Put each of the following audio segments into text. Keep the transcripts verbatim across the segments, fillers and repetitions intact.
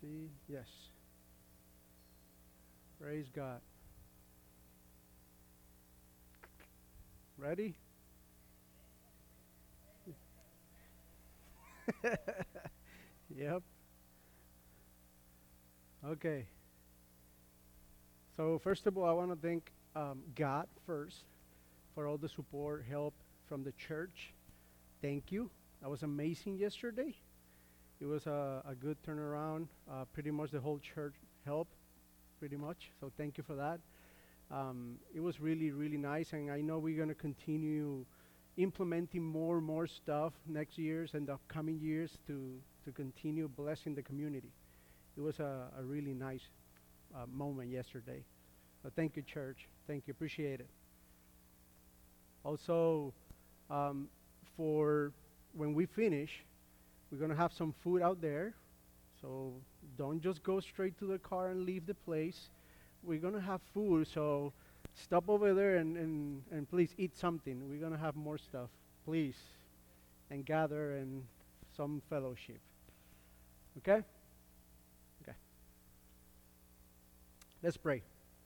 see. Yes. Praise God. Ready? Yep. Okay. So first of all, I want to thank um, God first for all the support, help from the church. Thank you. That was amazing yesterday. It was a, a good turnaround. Uh, pretty much the whole church helped, pretty much. So thank you for that. Um, it was really, really nice, and I know we're going to continue implementing more and more stuff next years and the upcoming years to, to continue blessing the community. It was a, a really nice uh, moment yesterday. So thank you, church. Thank you. Appreciate it. Also, um, for when we finish, we're going to have some food out there. So don't just go straight to the car and leave the place. We're going to have food, so stop over there and, and, and please eat something. We're going to have more stuff, please, and gather and some fellowship. Okay? Okay. Let's pray.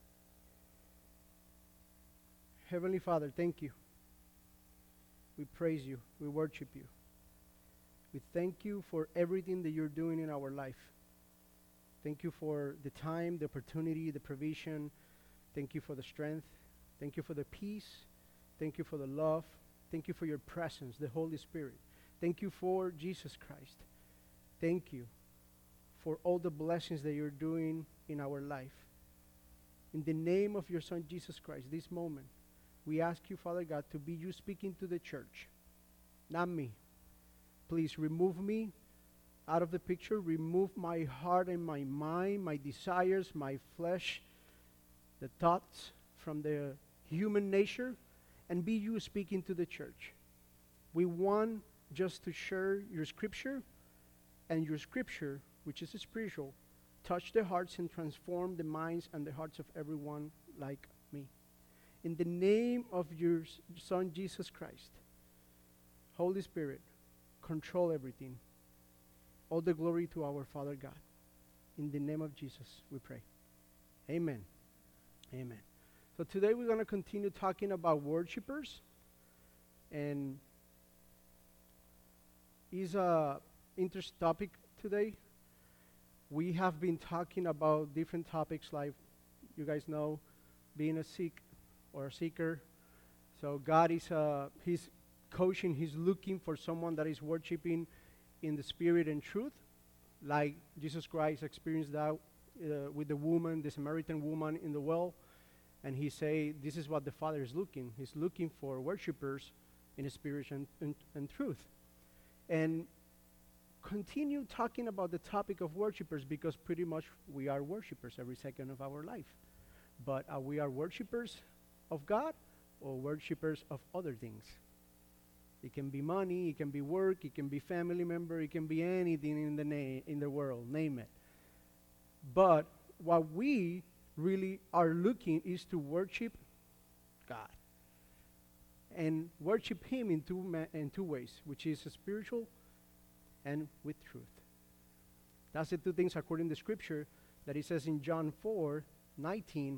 Heavenly Father, thank you. We praise you. We worship you. We thank you for everything that you're doing in our life. Thank you for the time, the opportunity, the provision. Thank you for the strength. Thank you for the peace. Thank you for the love. Thank you for your presence, the Holy Spirit. Thank you for Jesus Christ. Thank you for all the blessings that you're doing in our life. In the name of your Son, Jesus Christ, this moment, we ask you, Father God, to be you speaking to the church, not me. Please remove me out of the picture. Remove my heart and my mind, my desires, my flesh, the thoughts from the human nature, and be you speaking to the church. We want just to share your scripture, and your scripture, which is spiritual, touch the hearts and transform the minds and the hearts of everyone like me. In the name of your s- Son, Jesus Christ, Holy Spirit, control everything. All the glory to our Father God. In the name of Jesus, we pray. Amen. Amen. So today we're going to continue talking about worshipers. And is a interesting topic today. We have been talking about different topics like, you guys know, being a seek or a seeker. So God is, uh, he's coaching, he's looking for someone that is worshiping in the spirit and truth, like Jesus Christ experienced that uh, with the woman, the Samaritan woman in the well. And he say, this is what the Father is looking. He's looking for worshipers in spirit and, and, and truth. And continue talking about the topic of worshipers, because pretty much we are worshipers every second of our life. But uh, we are worshipers of God or worshipers of other things. It can be money, it can be work, it can be family member, it can be anything in the na- in the world, name it. But what we really are looking is to worship God and worship Him in two ma- in two ways, which is spiritual and with truth. That's the two things according to Scripture that it says in John four nineteen.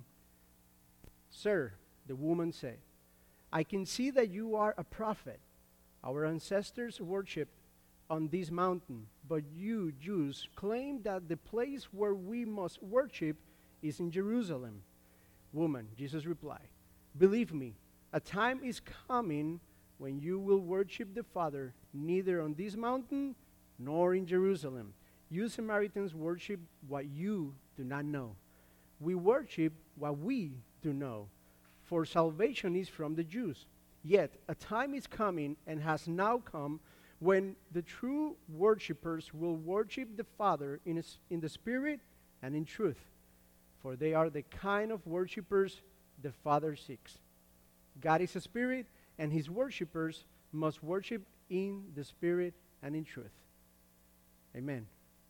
Sir, the woman said, I can see that you are a prophet. Our ancestors worshipped on this mountain, but you Jews claim that the place where we must worship is in Jerusalem. Woman, Jesus replied, believe me, a time is coming when you will worship the Father neither on this mountain nor in Jerusalem. You Samaritans worship what you do not know. We worship what we do know, for salvation is from the Jews. Yet a time is coming and has now come when the true worshipers will worship the Father in, his, in the Spirit and in truth, for they are the kind of worshipers the Father seeks. God is a Spirit, and His worshipers must worship in the Spirit and in truth. Amen.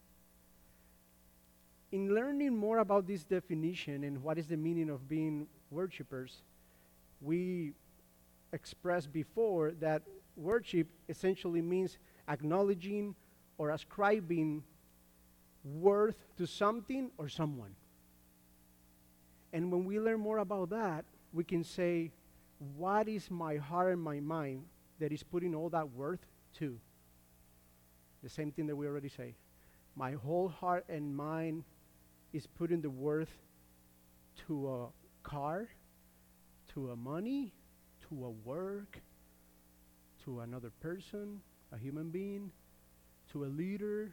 In learning more about this definition and what is the meaning of being worshipers, we expressed before that worship essentially means acknowledging or ascribing worth to something or someone. And when we learn more about that, we can say, what is my heart and my mind that is putting all that worth to? The same thing that we already say. My whole heart and mind is putting the worth to a car, to a money, to a work, to another person, a human being, to a leader.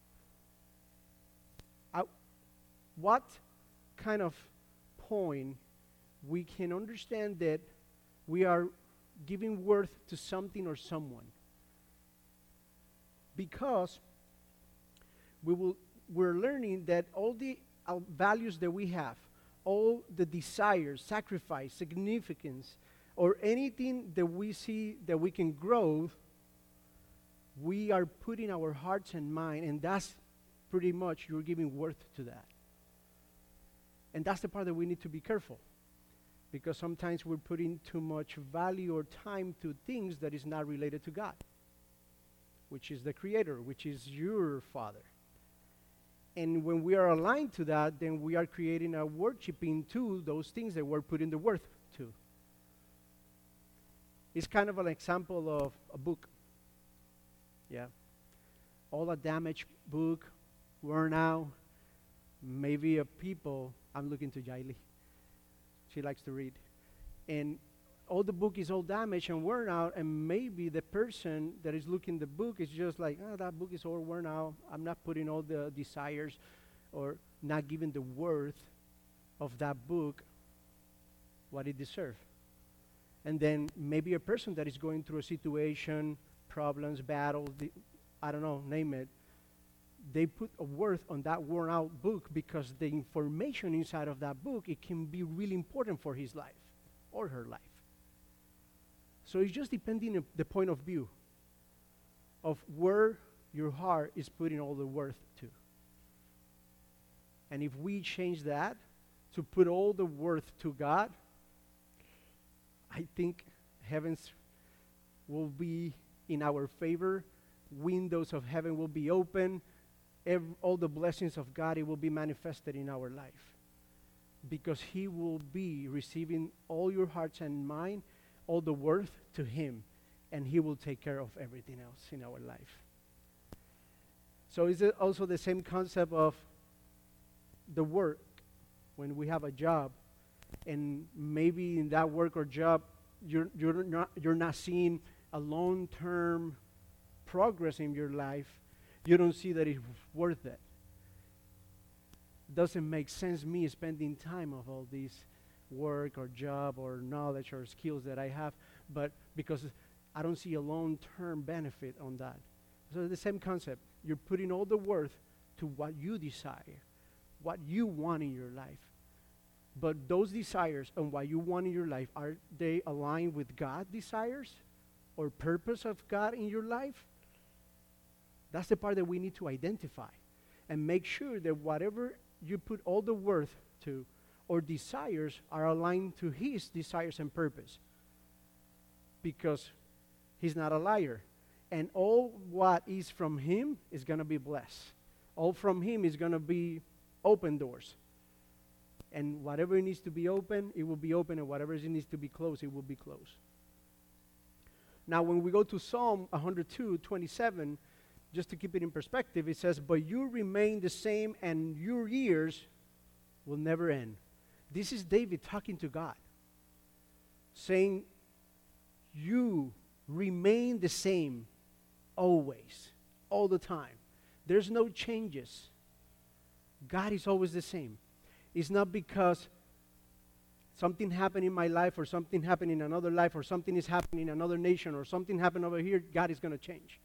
I, what kind of point we can understand that we are giving worth to something or someone? Because we will, we're learning that all the uh, values that we have, all the desires, sacrifice, significance, or anything that we see that we can grow, we are putting our hearts and mind, and that's pretty much you're giving worth to that. And that's the part that we need to be careful, because sometimes we're putting too much value or time to things that is not related to God, which is the Creator, which is your Father. And when we are aligned to that, then we are creating a worshiping to those things that we're putting the worth to. It's kind of an example of a book. Yeah. All a damaged book, worn out, maybe a people. I'm looking to Jaili. She likes to read. And all the book is all damaged and worn out, and maybe the person that is looking the book is just like, oh, that book is all worn out. I'm not putting all the desires or not giving the worth of that book what it deserves. And then maybe a person that is going through a situation, problems, battles, the, I don't know, name it, they put a worth on that worn out book because the information inside of that book, it can be really important for his life or her life. So it's just depending on the point of view of where your heart is putting all the worth to. And if we change that to put all the worth to God, I think heavens will be in our favor. Windows of heaven will be open. Every, all the blessings of God, it will be manifested in our life. Because He will be receiving all your hearts and mind, all the worth to Him, and He will take care of everything else in our life. So is it also the same concept of the work when we have a job, and maybe in that work or job you're you're not you're not seeing a long-term progress in your life, you don't see that it's worth it. Doesn't make sense me spending time of all these work or job or knowledge or skills that I have, but because I don't see a long-term benefit on that. So it's the same concept. You're putting all the worth to what you desire, what you want in your life. But those desires and what you want in your life, are they aligned with God's desires or purpose of God in your life? That's the part that we need to identify and make sure that whatever you put all the worth to or desires are aligned to His desires and purpose, because He's not a liar. And all what is from Him is going to be blessed. All from Him is going to be open doors. And whatever needs to be open, it will be open, and whatever needs to be closed, it will be closed. Now, when we go to Psalm one hundred two, twenty-seven, just to keep it in perspective, it says, "But you remain the same, and your years will never end." This is David talking to God, saying, you remain the same always, all the time. There's no changes. God is always the same. It's not because something happened in my life or something happened in another life or something is happening in another nation or something happened over here, God is going to change.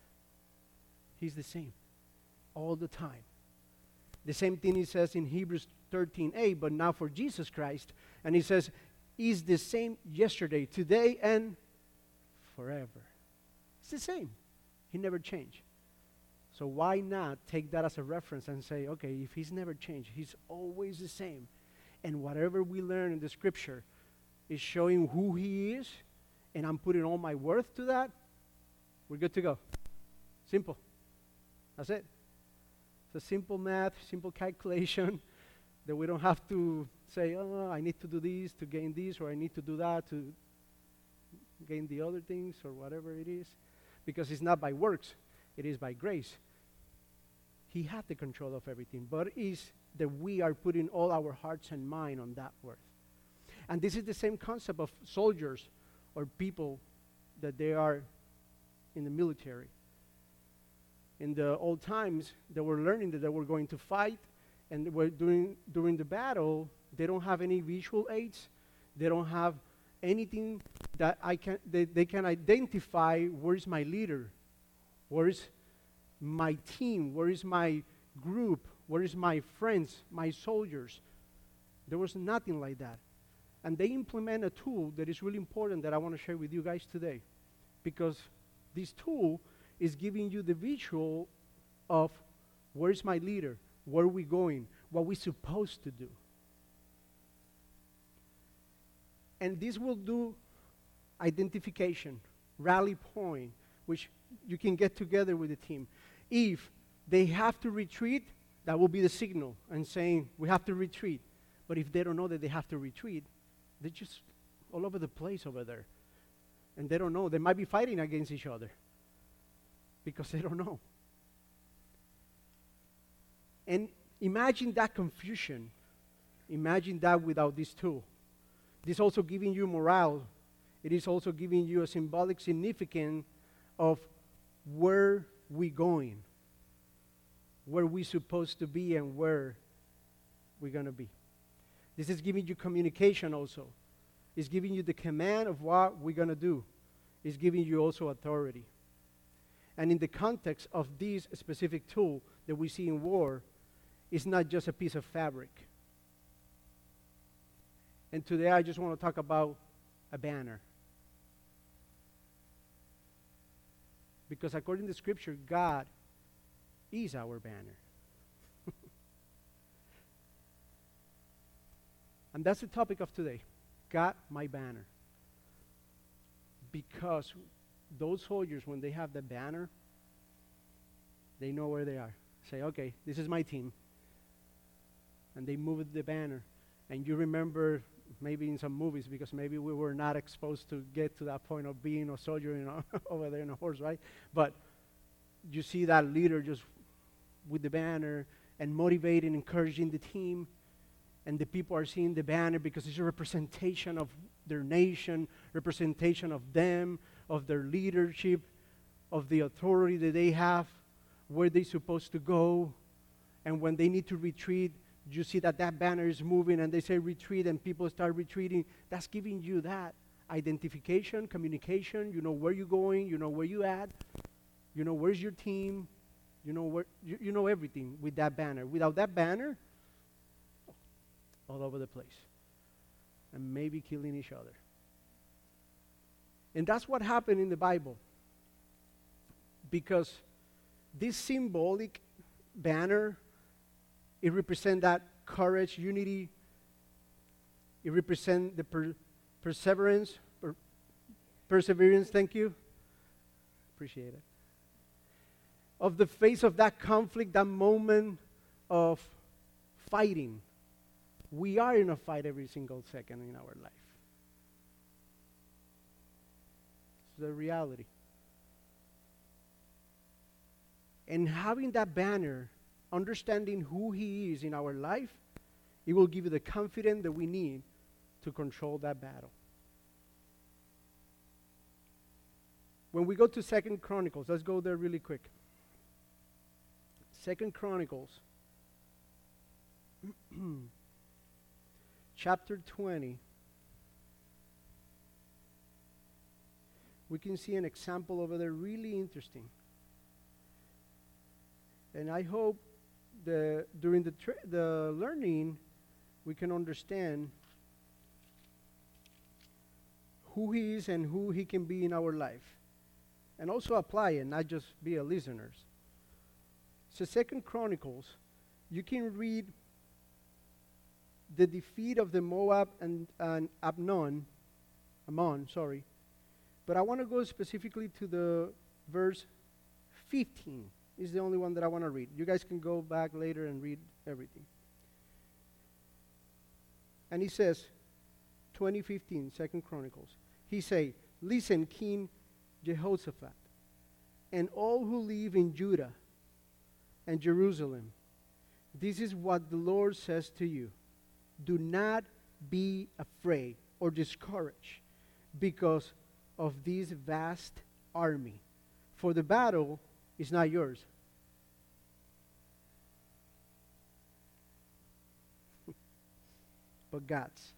He's the same all the time. The same thing He says in Hebrews thirteen eight, but now for Jesus Christ. And He says, He's the same yesterday, today, and forever. It's the same. He never changed. So why not take that as a reference and say, okay, if He's never changed, He's always the same. And whatever we learn in the Scripture is showing who He is, and I'm putting all my worth to that, we're good to go. Simple. That's it. It's a simple math, simple calculation that we don't have to say, oh, I need to do this to gain this, or I need to do that to gain the other things, or whatever it is. Because it's not by works, it is by grace. He had the control of everything, but it is that we are putting all our hearts and mind on that worth. And this is the same concept of soldiers or people that they are in the military. In the old times, they were learning that they were going to fight, and they were during, during the battle, they don't have any visual aids. They don't have anything that I can, they, they can identify where is my leader, where is my team, where is my group, where is my friends, my soldiers. There was nothing like that. And they implement a tool that is really important that I want to share with you guys today. Because this tool is giving you the visual of where's my leader, where are we going, what we're supposed to do. And this will do identification, rally point, which you can get together with the team. If they have to retreat, that will be the signal and saying we have to retreat. But if they don't know that they have to retreat, they're just all over the place over there. And they don't know. They might be fighting against each other because they don't know. And imagine that confusion. Imagine that without this tool. This also giving you morale. It is also giving you a symbolic significance of where we're going, where we're supposed to be, and where we're going to be. This is giving you communication also. It's giving you the command of what we're going to do. It's giving you also authority. And in the context of this specific tool that we see in war, it's not just a piece of fabric. And today I just want to talk about a banner. Because according to Scripture, God is our banner. And that's the topic of today. God, my banner. Because those soldiers, when they have the banner, they know where they are. Say, okay, this is my team. And they move the banner. And you remember, maybe in some movies, because maybe we were not exposed to get to that point of being a soldier, you know, over there in a horse, right? But you see that leader just with the banner and motivating, encouraging the team. And the people are seeing the banner because it's a representation of their nation, representation of them, of their leadership, of the authority that they have, where they're supposed to go. And when they need to retreat, you see that that banner is moving and they say retreat and people start retreating. That's giving you that identification, communication. You know where you're going, you know where you're at, you know where's your team, you know where you, you know everything with that banner. Without that banner, all over the place. And maybe killing each other. And that's what happened in the Bible. Because this symbolic banner, it represents that courage, unity. It represents the per perseverance, per perseverance, thank you. Appreciate it. Of the face of that conflict, that moment of fighting. We are in a fight every single second in our life. It's the reality. And having that banner, understanding who He is in our life, it will give you the confidence that we need to control that battle. When we go to Second Chronicles, let's go there really quick. Second Chronicles. Chapter twenty, we can see an example over there really interesting. And I hope that during the, tra the learning, we can understand who He is and who He can be in our life. And also apply it, not just be a listeners. So Second Chronicles, you can read the defeat of the Moab and, and Amnon, Ammon, sorry. But I want to go specifically to the verse fifteen. is the only one that I want to read. You guys can go back later and read everything. And he says, twenty fifteen, Second Chronicles. He say, listen, King Jehoshaphat, and all who live in Judah and Jerusalem, this is what the Lord says to you. Do not be afraid or discouraged because of this vast army, for the battle is not yours, but God's.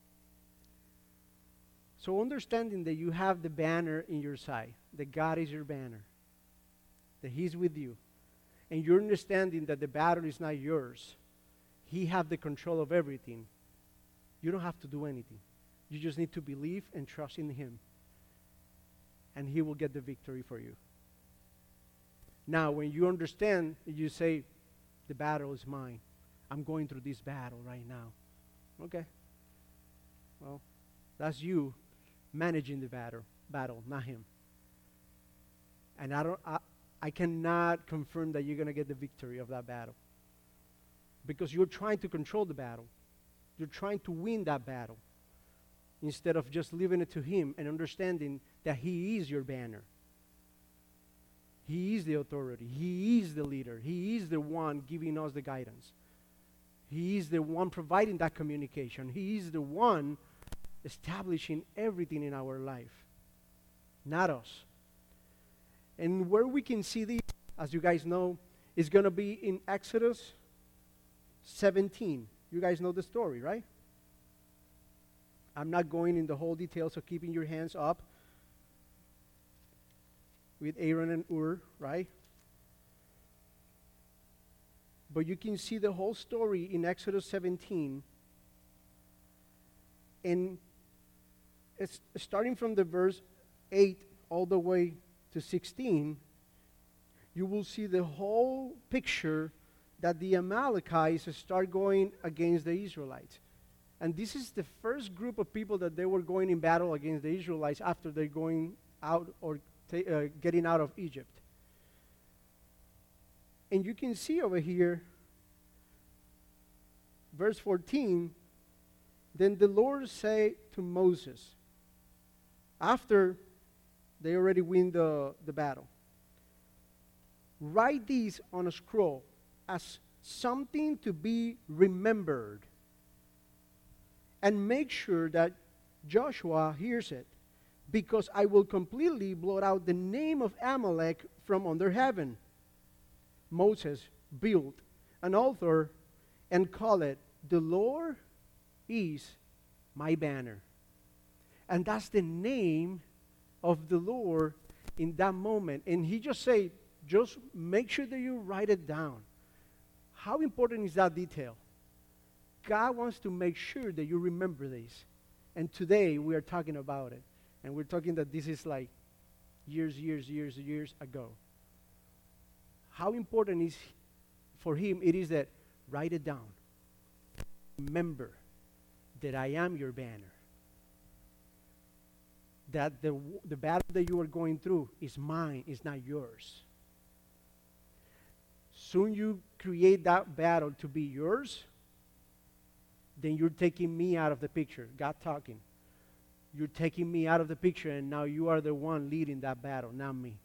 So understanding that you have the banner in your side, that God is your banner, that He's with you, and you're understanding that the battle is not yours, He has the control of everything, you don't have to do anything. You just need to believe and trust in Him, and He will get the victory for you. Now, when you understand, you say, the battle is mine. I'm going through this battle right now. Okay. Well, that's you managing the battle, battle, not Him. And I don't, I, I cannot confirm that you're going to get the victory of that battle, because you're trying to control the battle. You're trying to win that battle instead of just leaving it to Him and understanding that He is your banner. He is the authority. He is the leader. He is the one giving us the guidance. He is the one providing that communication. He is the one establishing everything in our life, not us. And where we can see this, as you guys know, is going to be in Exodus seventeen. You guys know the story, right? I'm not going in the whole details of keeping your hands up with Aaron and Ur, right? But you can see the whole story in Exodus seventeen. And it's starting from the verse eight all the way to sixteen, you will see the whole picture that the Amalekites start going against the Israelites. And this is the first group of people that they were going in battle against the Israelites after they're going out or ta- uh, getting out of Egypt. And you can see over here, verse fourteen, then the Lord said to Moses, after they already win the, the battle, write these on a scroll as something to be remembered, and make sure that Joshua hears it, because I will completely blot out the name of Amalek from under heaven. Moses built an altar and called it, the Lord is my banner. And that's the name of the Lord in that moment. And he just said, just make sure that you write it down. How important is that detail? God wants to make sure that you remember this. And today we are talking about it. And we're talking that this is like years, years, years, years ago. How important is for him it is that write it down. Remember that I am your banner. That the, the battle that you are going through is mine, is not yours. Soon you create that battle to be yours, then you're taking me out of the picture. God talking. You're taking me out of the picture, and now you are the one leading that battle, not me.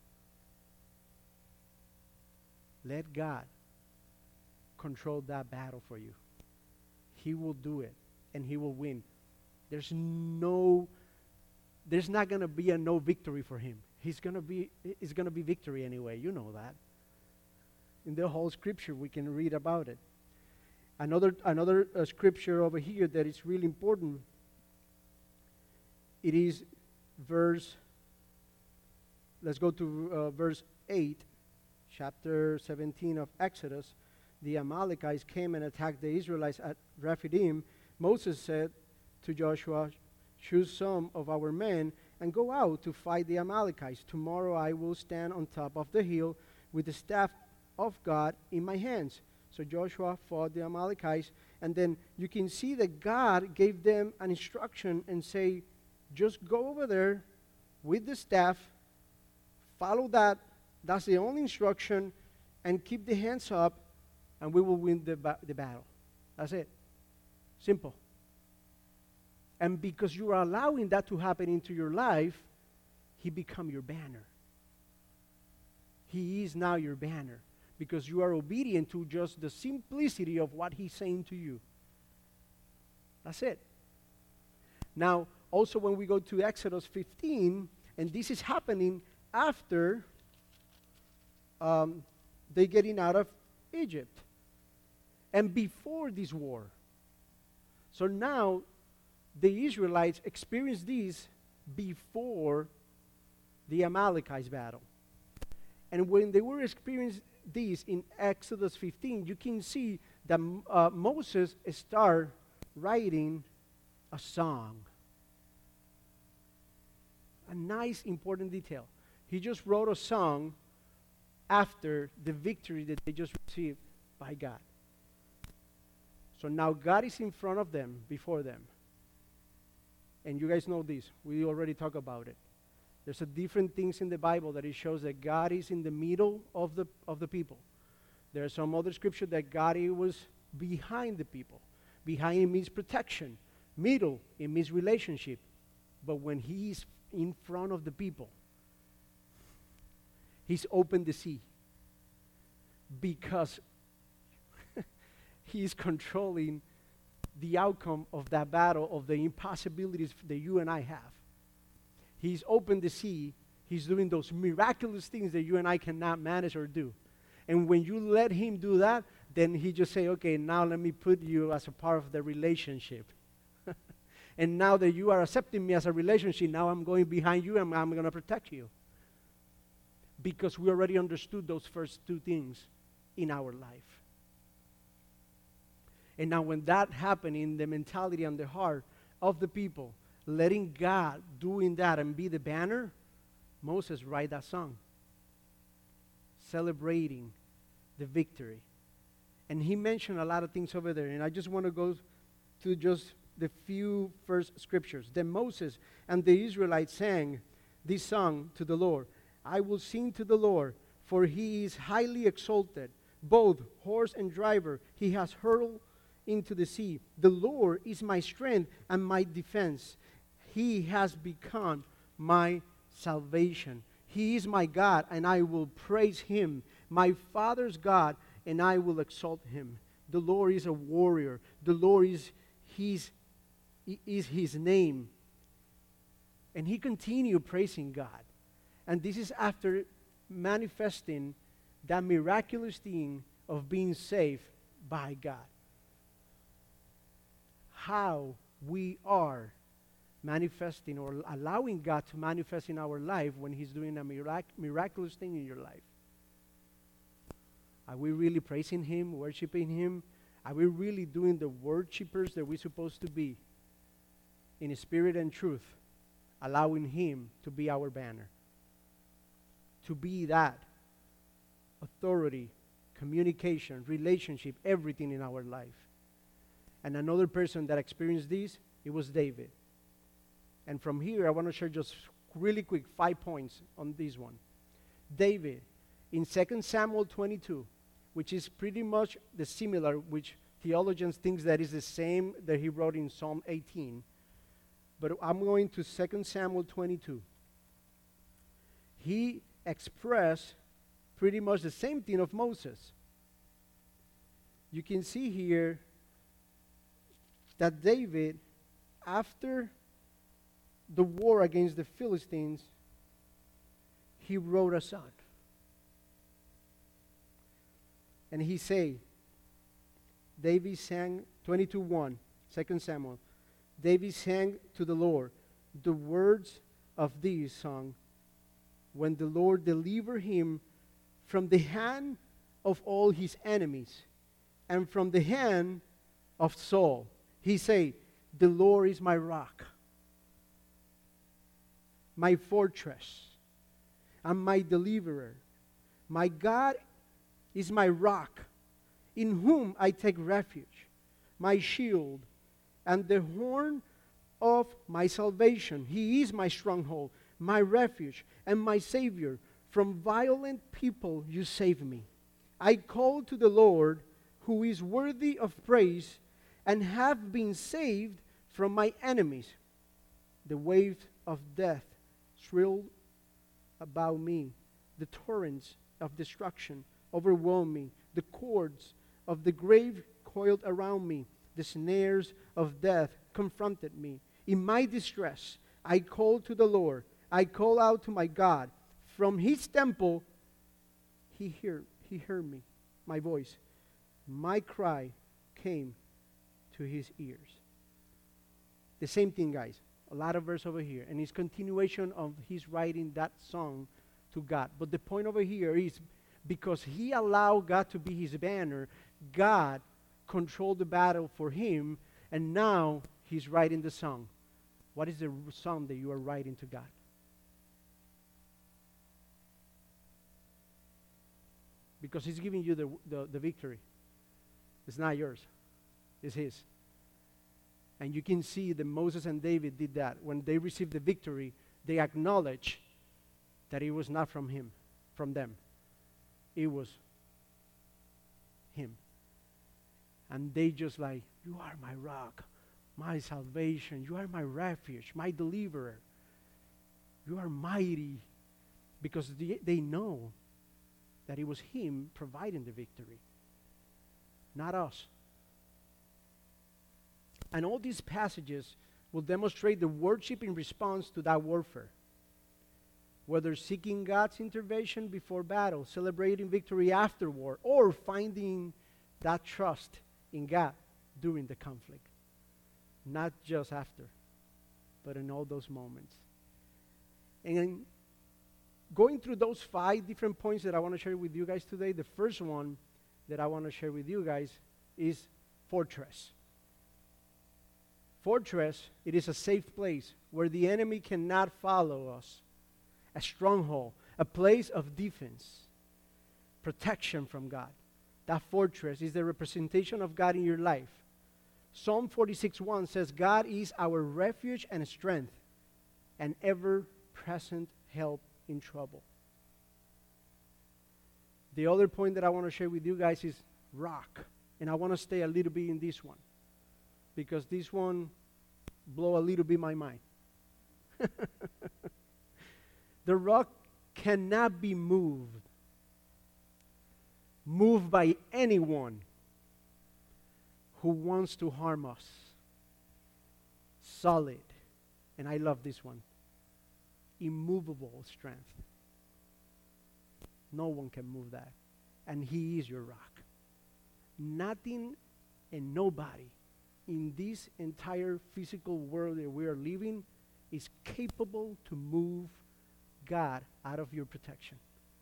Let God control that battle for you. He will do it, and he will win. There's no, there's not going to be a no victory for him. He's going to be, it's going to be victory anyway. You know that. In the whole scripture, we can read about it. Another, another uh, scripture over here that is really important, it is verse, let's go to uh, verse eight, chapter seventeen of Exodus. The Amalekites came and attacked the Israelites at Rephidim. Moses said to Joshua, choose some of our men and go out to fight the Amalekites. Tomorrow I will stand on top of the hill with the staff of God in my hands. So Joshua fought the Amalekites, and then you can see that God gave them an instruction and say, just go over there with the staff, follow that. That's the only instruction. and keep the hands up, and we will win the, ba- the battle. That's it. Simple. And because you are allowing that to happen into your life, he become your banner. He is now your banner because you are obedient to just the simplicity of what he's saying to you. That's it. Now, also when we go to Exodus fifteen, and this is happening after um, they getting out of Egypt and before this war. So now the Israelites experienced this before the Amalekites battle. And when they were experiencing this in Exodus fifteen, you can see that uh, Moses started writing a song. A nice, important detail. He just wrote a song after the victory that they just received by God. So now God is in front of them, before them. And you guys know this. We already talked about it. There's a different things in the Bible that it shows that God is in the middle of the of the people. There are some other scripture that God was behind the people. Behind it means protection. Middle, it means relationship. But when he's in front of the people, he's opened the sea. Because he's controlling the outcome of that battle, of the impossibilities that you and I have. He's opened the sea. He's doing those miraculous things that you and I cannot manage or do. And when you let him do that, then he just say, okay, now let me put you as a part of the relationship. And now that you are accepting me as a relationship, now I'm going behind you and I'm going to protect you. Because we already understood those first two things in our life. And now when that happened in the mentality and the heart of the people, letting God doing that and be the banner, Moses write that song. Celebrating the victory. And he mentioned a lot of things over there. And I just want to go to just the few first scriptures. Then Moses and the Israelites sang this song to the Lord. I will sing to the Lord, for he is highly exalted. Both horse and driver he has hurled into the sea. The Lord is my strength and my defense. He has become my salvation. He is my God, and I will praise him. My father's God, and I will exalt him. The Lord is a warrior. The Lord is his, is his name. And he continued praising God. And this is after manifesting that miraculous thing of being saved by God. How we are manifesting or allowing God to manifest in our life when he's doing a mirac- miraculous thing in your life. Are we really praising him, worshiping him? Are we really doing the worshipers that we're supposed to be in spirit and truth, allowing him to be our banner? To be that authority, communication, relationship, everything in our life. And another person that experienced this, it was David. And from here, I want to share just really quick five points on this one. David, in Second Samuel twenty-two, which is pretty much the similar, which theologians think that is the same that he wrote in Psalm eighteen. But I'm going to Second Samuel twenty-two. He expressed pretty much the same thing of Moses. You can see here that David, after the war against the Philistines, he wrote a song. And he say, David sang, twenty-two one, Second Samuel, David sang to the Lord the words of this song when the Lord delivered him from the hand of all his enemies and from the hand of Saul. He said, the Lord is my rock, my fortress, and my deliverer. My God is my rock, in whom I take refuge, my shield, and the horn of my salvation. He is my stronghold, my refuge, and my Savior. From violent people you save me. I call to the Lord, who is worthy of praise, and have been saved from my enemies. The waves of death thrilled about me. The torrents of destruction overwhelmed me. The cords of the grave coiled around me. The snares of death confronted me. In my distress, I called to the Lord. I called out to my God. From his temple, he heard, he heard me, my voice. My cry came to his ears. The same thing, guys. A lot of verse over here. And it's continuation of his writing that song to God. But the point over here is because he allowed God to be his banner, God controlled the battle for him, and now he's writing the song. What is the song that you are writing to God? Because he's giving you the, the, the victory. It's not yours. It's his. And you can see that Moses and David did that. When they received the victory, they acknowledged that it was not from him, from them. It was him. And they just like, you are my rock, my salvation. You are my refuge, my deliverer. You are mighty. Because they, they know that it was him providing the victory, not us. And all these passages will demonstrate the worship in response to that warfare. Whether seeking God's intervention before battle, celebrating victory after war, or finding that trust in God during the conflict. Not just after, but in all those moments. And going through those five different points that I want to share with you guys today, the first one that I want to share with you guys is fortress. Fortress, it is a safe place where the enemy cannot follow us. A stronghold, a place of defense, protection from God. That fortress is the representation of God in your life. Psalm forty-six one says, God is our refuge and strength, an ever-present help in trouble. The other point that I want to share with you guys is rock. And I want to stay a little bit in this one, because this one blow a little bit my mind. The rock cannot be moved. Moved by anyone who wants to harm us. Solid. And I love this one. Immovable strength. No one can move that. And he is your rock. Nothing and nobody in this entire physical world that we are living is capable to move God out of your protection.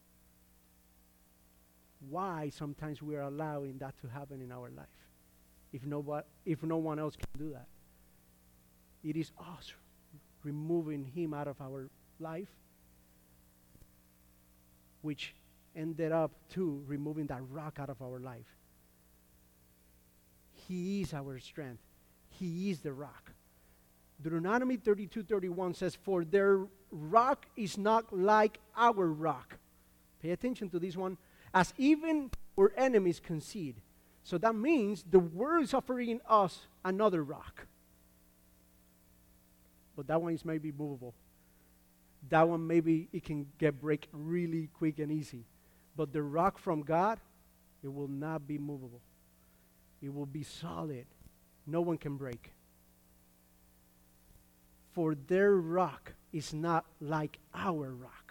Why sometimes we are allowing that to happen in our life if no, if no one else can do that? It is us removing him out of our life, which ended up to removing that rock out of our life. He is our strength. He is the rock. Deuteronomy thirty-two thirty-one says, for their rock is not like our rock. Pay attention to this one. As even our enemies concede. So that means the world is offering us another rock. But that one is maybe movable. That one maybe it can get break really quick and easy. But the rock from God, it will not be movable. It will be solid. No one can break. For their rock is not like our rock.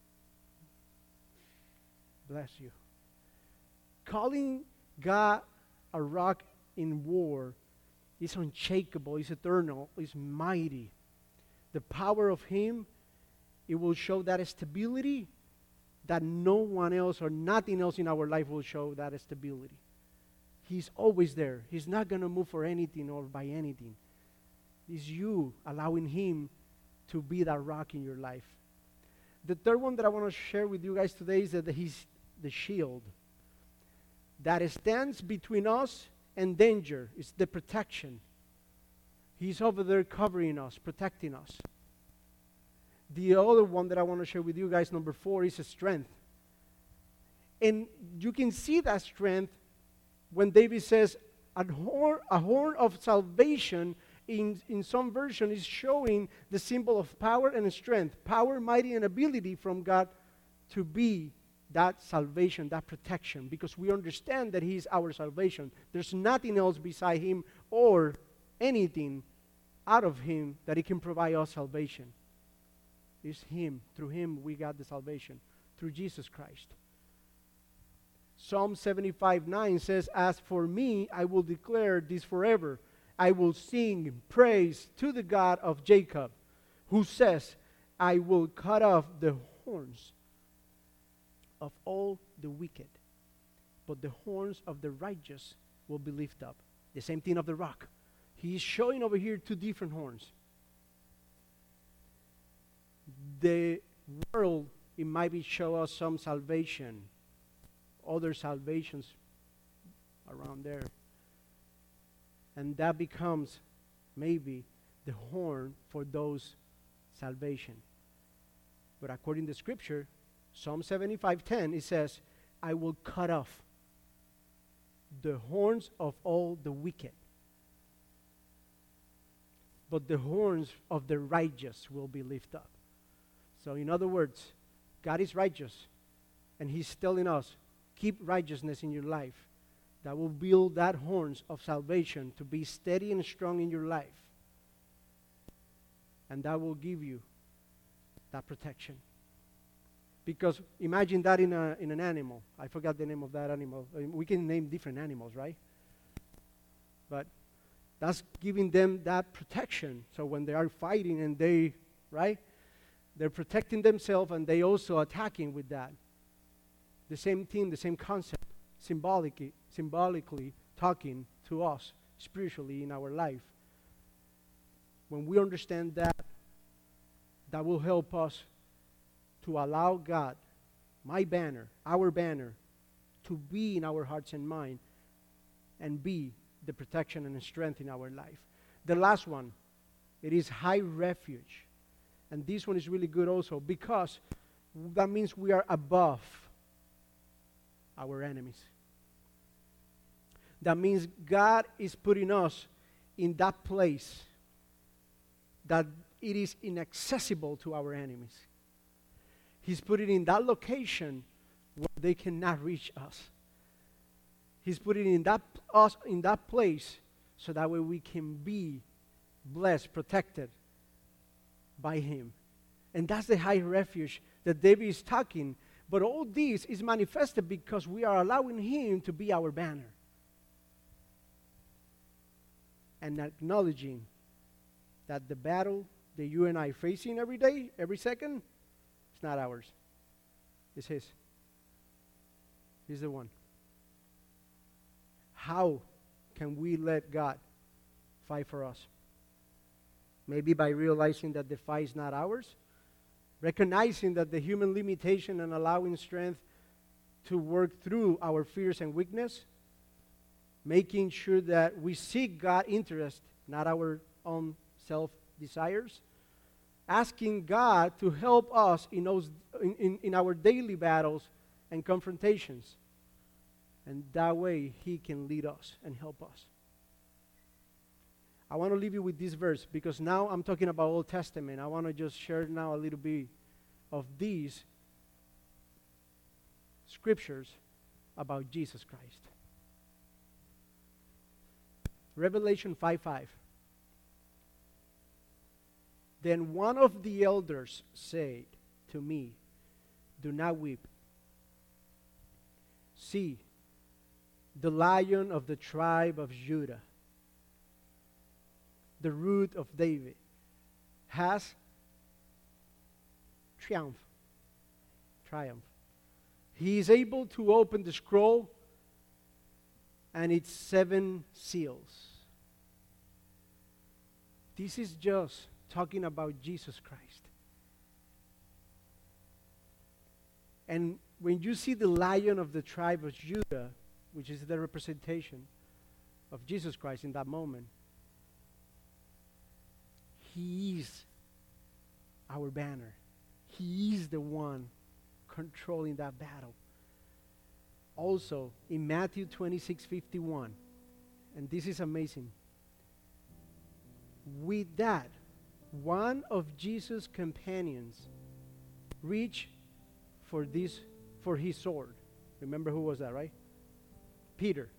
Bless you. Calling God a rock in war is unshakable, is eternal, is mighty. The power of him, it will show that stability that no one else or nothing else in our life will show that stability. He's always there. He's not going to move for anything or by anything. It's you allowing him to be that rock in your life. The third one that I want to share with you guys today is that he's the shield that stands between us and danger. It's the protection. He's over there covering us, protecting us. The other one that I want to share with you guys, number four, is a strength. And you can see that strength when David says, a horn, a horn of salvation in, in some version is showing the symbol of power and strength, power, mighty, and ability from God to be that salvation, that protection, because we understand that He is our salvation. There's nothing else beside Him or anything out of Him that He can provide us salvation. It's Him. Through Him we got the salvation, through Jesus Christ. Psalm seventy-five nine says, as for me, I will declare this forever. I will sing praise to the God of Jacob, who says, I will cut off the horns of all the wicked, but the horns of the righteous will be lifted up. The same thing of the rock. He is showing over here two different horns. The world, it might be show us some salvation, other salvations around there. And that becomes maybe the horn for those salvation. But according to Scripture, Psalm seventy-five ten, it says, I will cut off the horns of all the wicked, but the horns of the righteous will be lifted up. So in other words, God is righteous, and He's telling us, keep righteousness in your life. That will build that horns of salvation to be steady and strong in your life. And that will give you that protection. Because imagine that in, a, in an animal. I forgot the name of that animal. I mean, we can name different animals, right? But that's giving them that protection. So when they are fighting and they, right? They're protecting themselves and they also attacking with that. The same thing, the same concept, symbolically, symbolically talking to us spiritually in our life. When we understand that, that will help us to allow God, my banner, our banner, to be in our hearts and mind and be the protection and strength in our life. The last one, it is high refuge. And this one is really good also because that means we are above our enemies. That means God is putting us in that place that it is inaccessible to our enemies. He's put it in that location where they cannot reach us. He's put it in that us in that place so that way we can be blessed, protected by Him. And that's the high refuge that David is talking. But all this is manifested because we are allowing Him to be our banner. And acknowledging that the battle that you and I are facing every day, every second, it's not ours. It's His. He's the one. How can we let God fight for us? Maybe by realizing that the fight is not ours, recognizing that the human limitation and allowing strength to work through our fears and weakness, making sure that we seek God's interest, not our own self-desires, asking God to help us in, those, in, in, in our daily battles and confrontations. And that way, He can lead us and help us. I want to leave you with this verse because now I'm talking about Old Testament. I want to just share now a little bit of these scriptures about Jesus Christ. Revelation five five. Then one of the elders said to me, do not weep. See, the Lion of the tribe of Judah, the root of David, has triumphed. Triumph. He is able to open the scroll and its seven seals. This is just talking about Jesus Christ. And when you see the Lion of the tribe of Judah, which is the representation of Jesus Christ in that moment, He is our banner. He is the one controlling that battle. also in Matthew twenty-six fifty-one. And this is amazing. With that, one of Jesus' companions reached for this for his sword. Remember who was that, right? Peter.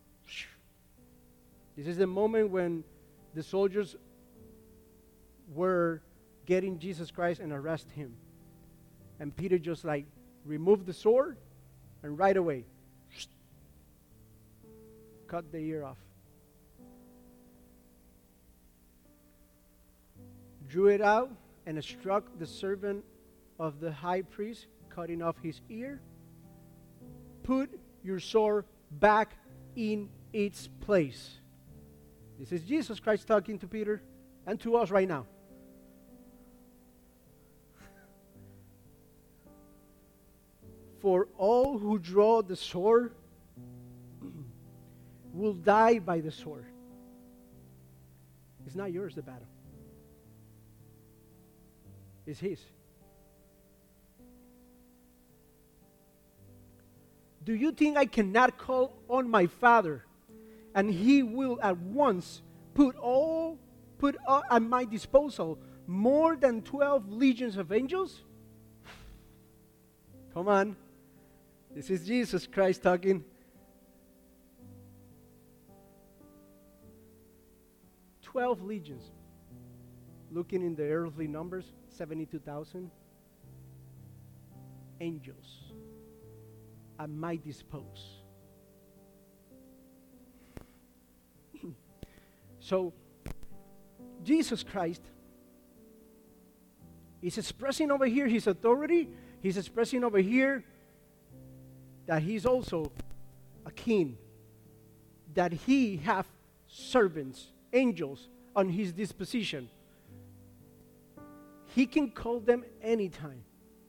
This is the moment when the soldiers were getting Jesus Christ and arrest him. And Peter just like removed the sword and right away cut the ear off. Drew it out and struck the servant of the high priest, cutting off his ear. Put your sword back in its place. This is Jesus Christ talking to Peter and to us right now. For all who draw the sword will die by the sword. It's not yours, the battle. It's his. Do you think I cannot call on my Father, and he will at once put all put all at my disposal more than twelve legions of angels? Come on. This is Jesus Christ talking. Twelve legions. Looking in the earthly numbers, seventy-two thousand angels at my disposal. So, Jesus Christ is expressing over here his authority. He's expressing over here that he's also a king, that he have servants, angels on his disposition. He can call them anytime.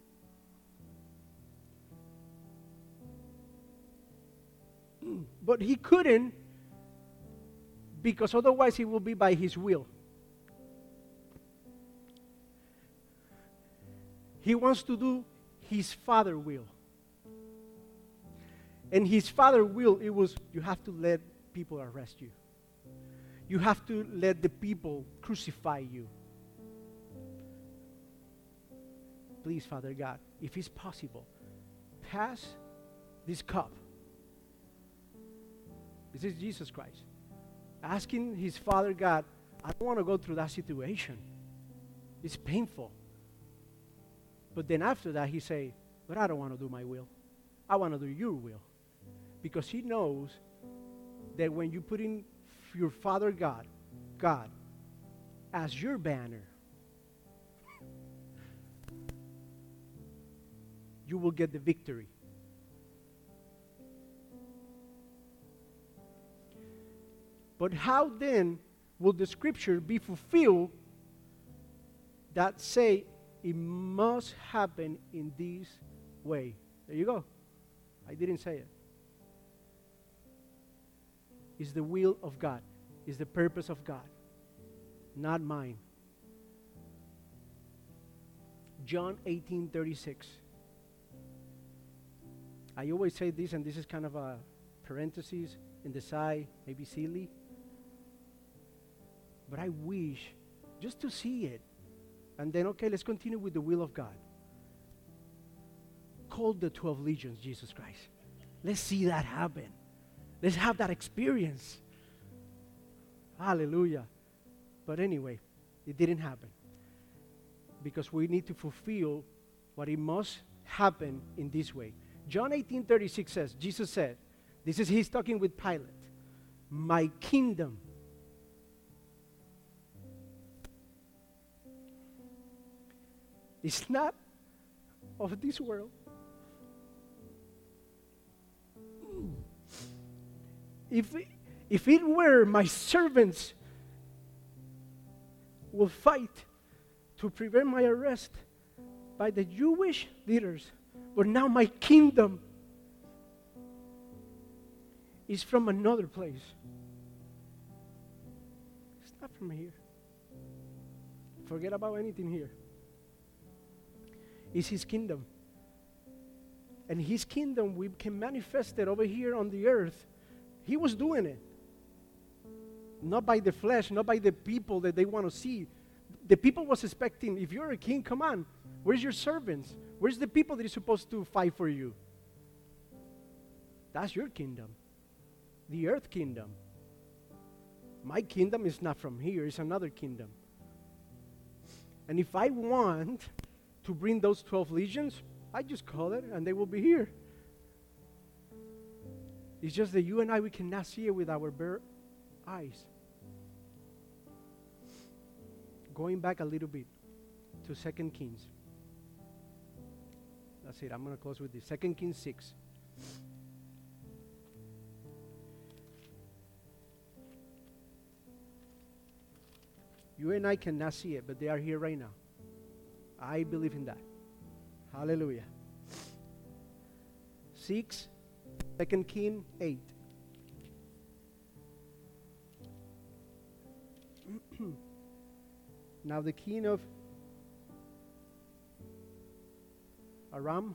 But he couldn't, because otherwise he will be by his will. He wants to do his Father will. And his Father will, it was, you have to let people arrest you. You have to let the people crucify you. Please, Father God, if it's possible, pass this cup. This is Jesus Christ asking his Father God, I don't want to go through that situation. It's painful. But then after that, he say, but I don't want to do my will. I want to do your will. Because he knows that when you put in your Father God, God, as your banner, you will get the victory. But how then will the scripture be fulfilled that say it must happen in this way? There you go. I didn't say it. It's the will of God. It's the purpose of God, not mine. John eighteen thirty-six. I always say this, and this is kind of a parenthesis in the side, maybe silly. But I wish just to see it. And then, okay, let's continue with the will of God. Call the twelve legions, Jesus Christ. Let's see that happen. Let's have that experience. Hallelujah. But anyway, it didn't happen. Because we need to fulfill what it must happen in this way. John eighteen thirty-six says, Jesus said, this is, he's talking with Pilate, my kingdom is not of this world. If, if it were, my servants will fight to prevent my arrest by the Jewish leaders. But now my kingdom is from another place. It's not from here. Forget about anything here. It's his kingdom. and his kingdom, we can manifest it over here on the earth. He was doing it. Not by the flesh, not by the people that they want to see. The people was expecting, if you're a king, come on. Where's your servants? Where's the people that are supposed to fight for you? That's your kingdom. The earth kingdom. My kingdom is not from here. It's another kingdom. And if I want to bring those twelve legions, I just call it and they will be here. It's just that you and I, we cannot see it with our bare eyes. Going back a little bit to Second Kings. That's it. I'm going to close with this. Second Kings six. You and I cannot see it, but they are here right now. I believe in that. Hallelujah. Six, Second King eight. Now the king of Aram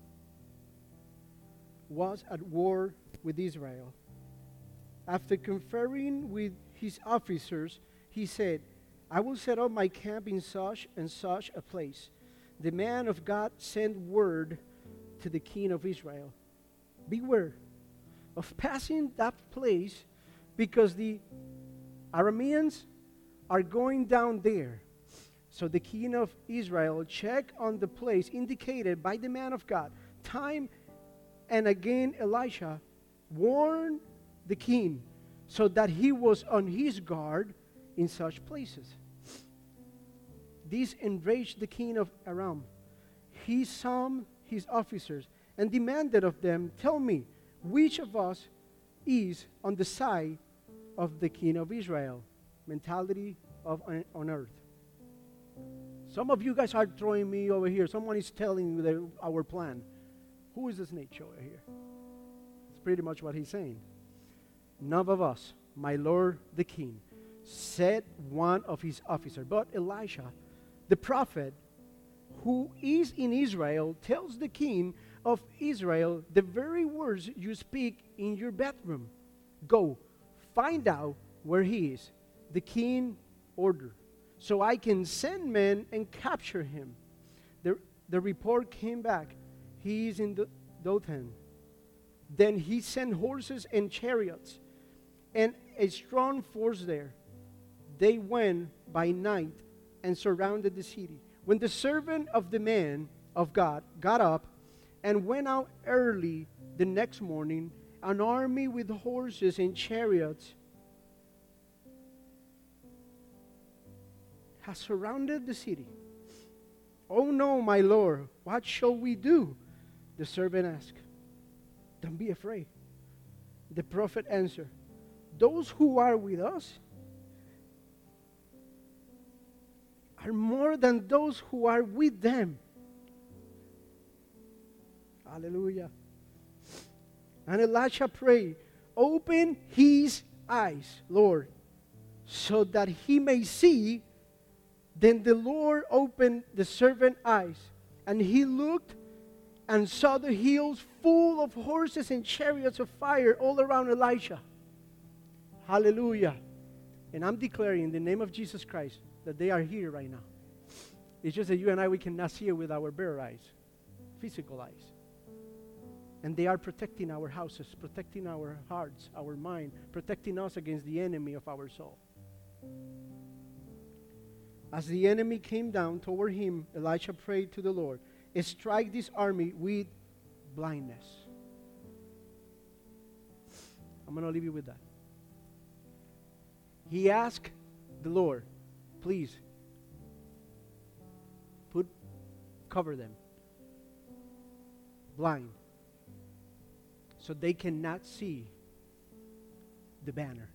was at war with Israel. After conferring with his officers, he said, I will set up my camp in such and such a place. The man of God sent word to the king of Israel, beware of passing that place, because the Arameans are going down there. So the king of Israel checked on the place indicated by the man of God. Time and again Elisha warned the king so that he was on his guard in such places. This enraged the king of Aram. He summoned his officers and demanded of them, tell me, which of us is on the side of the king of Israel? Mentality of on, on earth. Some of you guys are throwing me over here. Someone is telling you the, our plan. Who is the snitch over here? It's pretty much what he's saying. None of us, my lord the king, said one of his officers. But Elisha, the prophet, who is in Israel, tells the king of Israel the very words you speak in your bedroom. Go, find out where he is. The king ordered, so I can send men and capture him. The, the report came back. He is in the Dothan. Then he sent horses and chariots and a strong force there. They went by night and surrounded the city. When the servant of the man of God got up and went out early the next morning, an army with horses and chariots has surrounded the city. Oh no, my lord, what shall we do? The servant asked. Don't be afraid. The prophet answered, those who are with us are more than those who are with them. Hallelujah. And Elisha prayed, open his eyes, Lord, so that he may see. Then the Lord opened the servant's eyes, and he looked and saw the hills full of horses and chariots of fire all around Elisha. Hallelujah. And I'm declaring in the name of Jesus Christ that they are here right now. It's just that you and I, we cannot see it with our bare eyes, physical eyes. And they are protecting our houses, protecting our hearts, our mind, protecting us against the enemy of our soul. As the enemy came down toward him, Elisha prayed to the Lord, strike this army with blindness. I'm going to leave you with that. He asked the Lord, please, put, cover them, blind, so they cannot see the banner.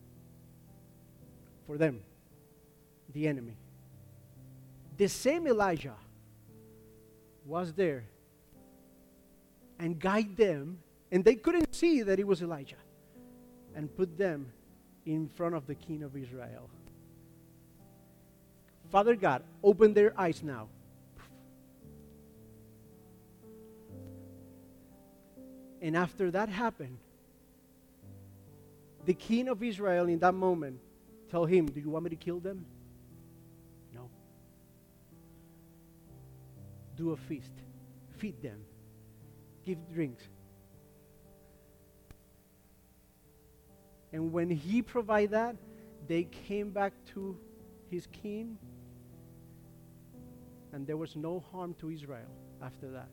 For them, the enemy. The same Elijah was there and guide them, and they couldn't see that it was Elijah, and put them in front of the king of Israel. Father God, open their eyes now. And after that happened, the king of Israel in that moment told him, do you want me to kill them? No. Do a feast. Feed them. Give drinks. And when he provided that, they came back to his king, and there was no harm to Israel after that.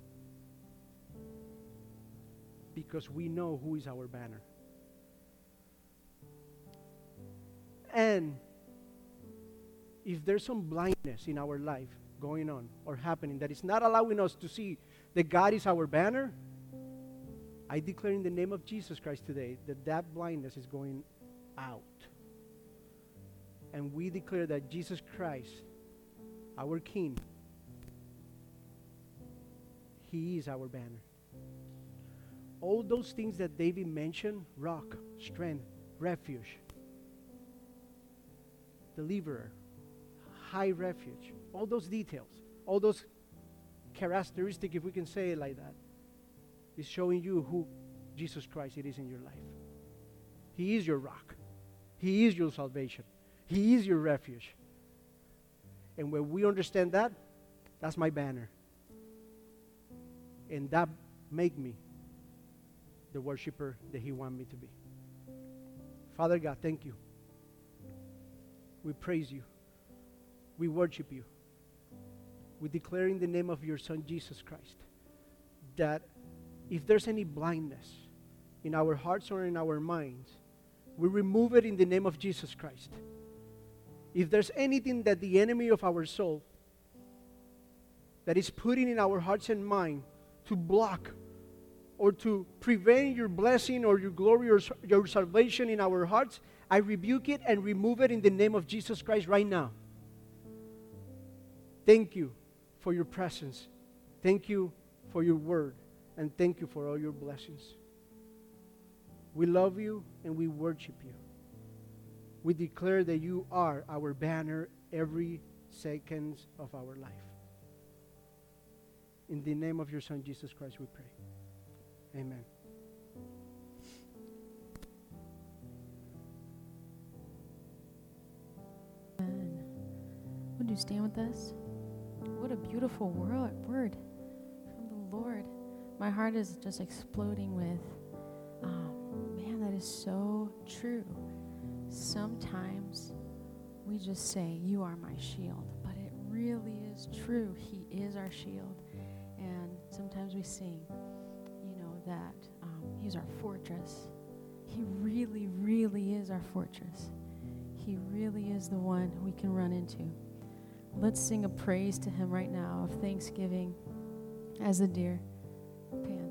Because we know who is our banner. And if there's some blindness in our life going on or happening that is not allowing us to see that God is our banner, I declare in the name of Jesus Christ today that that blindness is going out. And we declare that Jesus Christ, our King, He is our banner. All those things that David mentioned, rock, strength, refuge, deliverer, high refuge, all those details, all those characteristics, if we can say it like that, is showing you who Jesus Christ it is in your life. He is your rock. He is your salvation. He is your refuge. And when we understand that, that's my banner. And that make me the worshiper that He wants me to be. Father God, thank you. We praise you. We worship you. We declare in the name of your Son, Jesus Christ, that if there's any blindness in our hearts or in our minds, we remove it in the name of Jesus Christ. If there's anything that the enemy of our soul that is putting in our hearts and mind to block or to prevent your blessing or your glory or your salvation in our hearts, I rebuke it and remove it in the name of Jesus Christ right now. Thank you for your presence. Thank you for your word. And thank you for all your blessings. We love you and we worship you. We declare that you are our banner every second of our life. In the name of your Son, Jesus Christ, we pray. Amen. Amen. Would you stand with us? What a beautiful word, word from the Lord. My heart is just exploding with, um, man, that is so true. Sometimes we just say, you are my shield, but it really is true. He is our shield. And sometimes we sing, you know, that um, He's our fortress. He really, really is our fortress. He really is the one we can run into. Let's sing a praise to Him right now of thanksgiving as the deer pants.